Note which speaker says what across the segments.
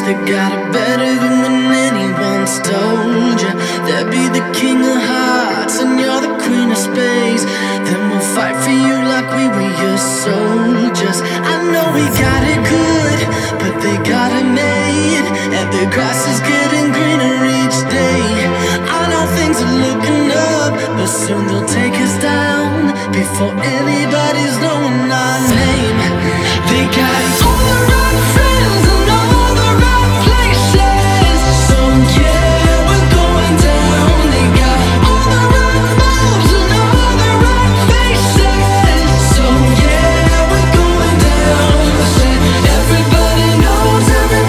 Speaker 1: They got it better than when anyone's told you. They'll be the king of hearts and you're the queen of space. Then we'll fight for you like we were your soldiers. I know we got it good, but they got it made, and the grass is getting greener each day. I know things are looking up, but soon they'll take us down before anybody's knowing our name. They got all the right friends and all the right places, so yeah, we're going down. They got all the right moves and all the right faces, so yeah, we're going down. I said everybody knows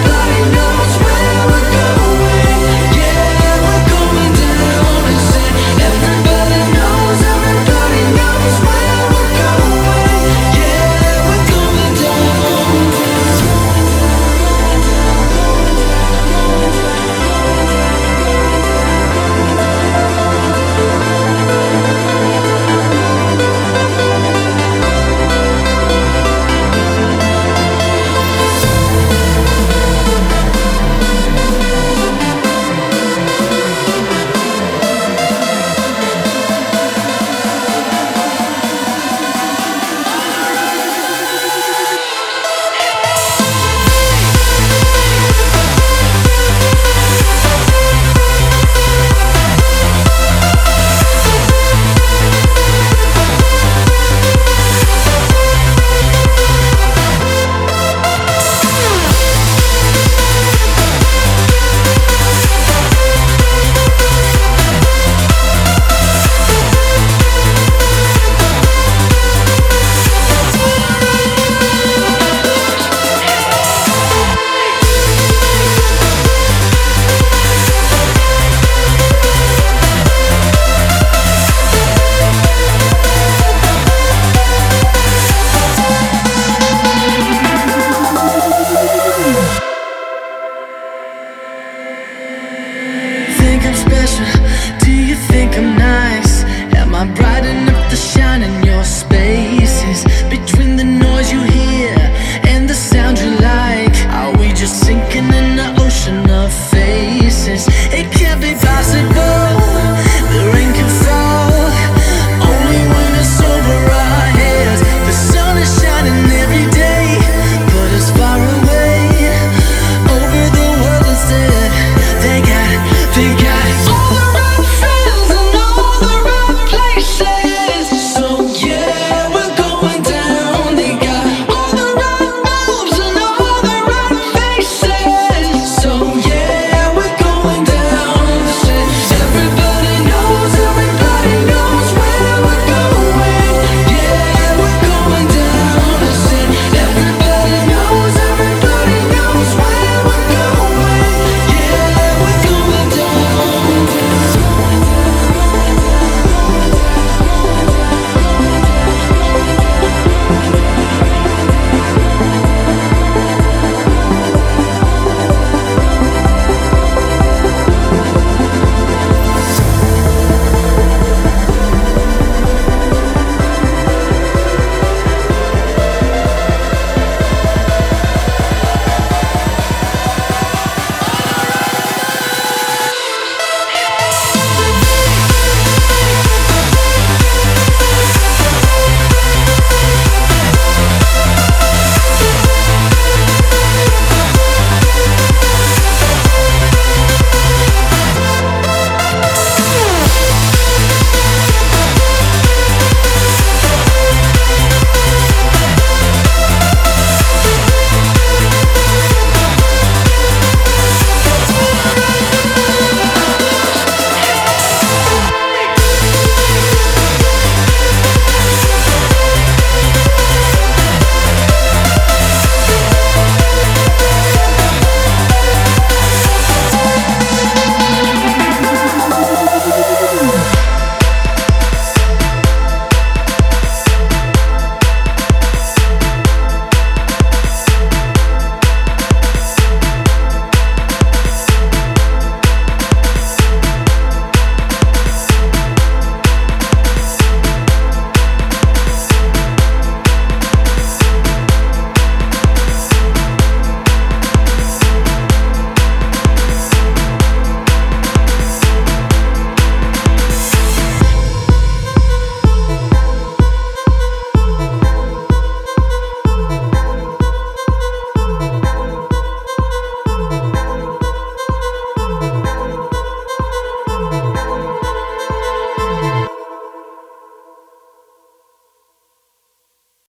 Speaker 1: where we're going. Yeah, we're going down. I said everybody knows where we're going. Yeah, we're going down. Think I'm special,